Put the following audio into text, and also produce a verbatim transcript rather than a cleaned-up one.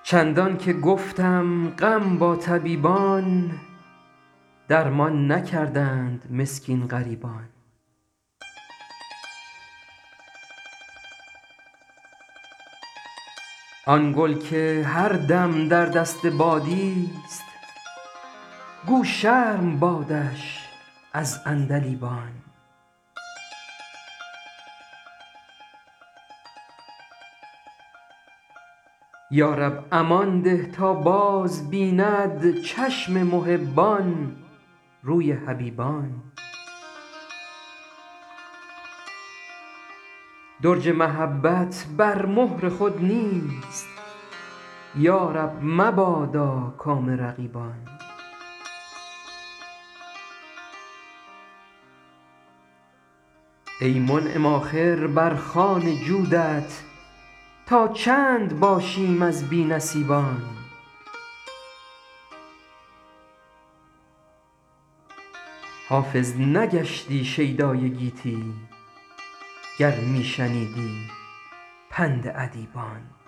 چندان که گفتم غم با طبیبان، درمان نکردند مسکین غریبان. آن گل که هر دم در دست بادیست، گو شرم بادش از عندلیبان. یا رب امان ده تا باز بیند چشم محبان روی حبیبان. درج محبت بر مهر خود نیست، یا رب مبادا کام رقیبان. ای منعم آخر بر خوان جودت، تا چند باشیم از بی نصیبان. حافظ نگشتی شیدای گیتی، گر می شنیدی پند ادیبان.